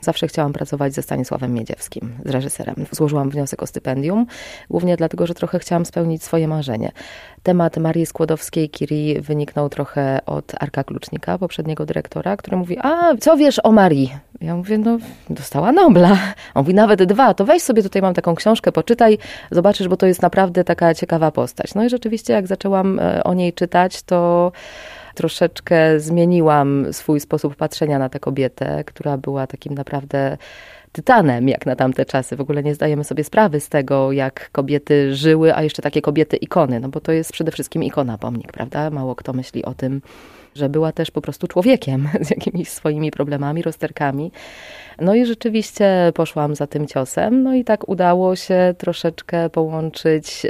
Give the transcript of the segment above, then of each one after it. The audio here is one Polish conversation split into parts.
Zawsze chciałam pracować ze Stanisławem Miedziewskim, z reżyserem. Złożyłam wniosek o stypendium, głównie dlatego, że trochę chciałam spełnić swoje marzenie. Temat Marii Skłodowskiej-Curie wyniknął trochę od Arka Klucznika, poprzedniego dyrektora, który mówi: a co wiesz o Marii? Ja mówię: no, dostała Nobla. On mówi: nawet 2, to weź sobie, tutaj mam taką książkę, poczytaj, zobaczysz, bo to jest naprawdę taka ciekawa postać. No i rzeczywiście, jak zaczęłam o niej czytać, to troszeczkę zmieniłam swój sposób patrzenia na tę kobietę, która była takim naprawdę tytanem jak na tamte czasy. W ogóle nie zdajemy sobie sprawy z tego, jak kobiety żyły, a jeszcze takie kobiety ikony, no bo to jest przede wszystkim ikona, pomnik, prawda? Mało kto myśli o tym, że była też po prostu człowiekiem z jakimiś swoimi problemami, rozterkami. No i rzeczywiście poszłam za tym ciosem, no i tak udało się troszeczkę połączyć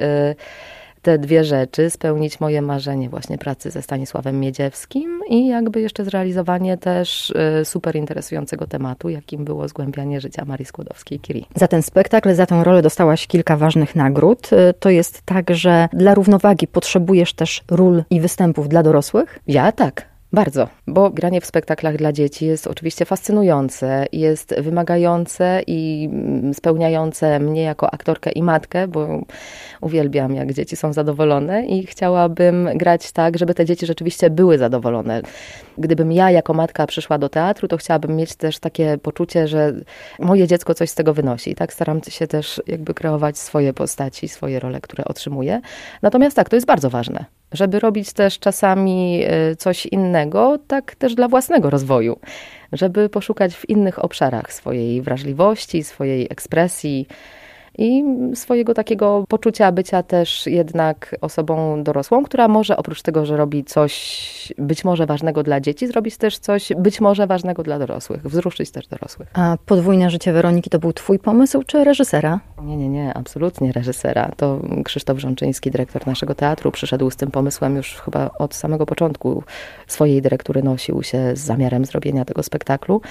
te 2 rzeczy, spełnić moje marzenie właśnie pracy ze Stanisławem Miedziewskim i jakby jeszcze zrealizowanie też super interesującego tematu, jakim było zgłębianie życia Marii Skłodowskiej-Curie. Za ten spektakl, za tę rolę dostałaś kilka ważnych nagród. To jest tak, że dla równowagi potrzebujesz też ról i występów dla dorosłych? Ja tak. Bardzo, bo granie w spektaklach dla dzieci jest oczywiście fascynujące, jest wymagające i spełniające mnie jako aktorkę i matkę, bo uwielbiam, jak dzieci są zadowolone i chciałabym grać tak, żeby te dzieci rzeczywiście były zadowolone. Gdybym ja jako matka przyszła do teatru, to chciałabym mieć też takie poczucie, że moje dziecko coś z tego wynosi. I tak staram się też jakby kreować swoje postaci, swoje role, które otrzymuję. Natomiast tak, to jest bardzo ważne, żeby robić też czasami coś innego, tak też dla własnego rozwoju, żeby poszukać w innych obszarach swojej wrażliwości, swojej ekspresji i swojego takiego poczucia bycia też jednak osobą dorosłą, która może oprócz tego, że robi coś być może ważnego dla dzieci, zrobić też coś być może ważnego dla dorosłych, wzruszyć też dorosłych. A Podwójne życie Weroniki to był twój pomysł czy reżysera? Nie, absolutnie reżysera. To Krzysztof Rzączyński, dyrektor naszego teatru, przyszedł z tym pomysłem już chyba od samego początku swojej dyrektury, nosił się z zamiarem zrobienia tego spektaklu.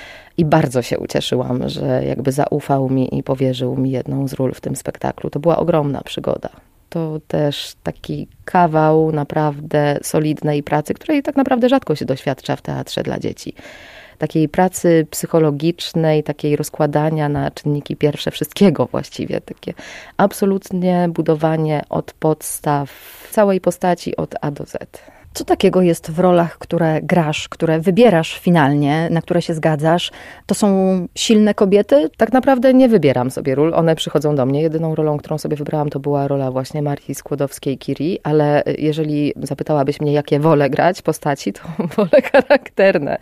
I bardzo się ucieszyłam, że jakby zaufał mi i powierzył mi jedną z ról w tym spektaklu. To była ogromna przygoda. To też taki kawał naprawdę solidnej pracy, której tak naprawdę rzadko się doświadcza w teatrze dla dzieci. Takiej pracy psychologicznej, takiej rozkładania na czynniki pierwsze wszystkiego właściwie. Takie absolutnie budowanie od podstaw całej postaci od A do Z. Co takiego jest w rolach, które grasz, które wybierasz finalnie, na które się zgadzasz? To są silne kobiety? Tak naprawdę nie wybieram sobie ról, one przychodzą do mnie. Jedyną rolą, którą sobie wybrałam, to była rola właśnie Marii Skłodowskiej-Curie, ale jeżeli zapytałabyś mnie, jakie wolę grać postaci, to wolę charakterne.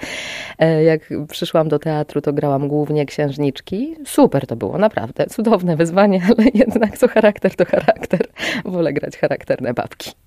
Jak przyszłam do teatru, to grałam głównie księżniczki. Super to było, naprawdę. Cudowne wyzwanie, ale jednak co charakter, to charakter. Wolę grać charakterne babki.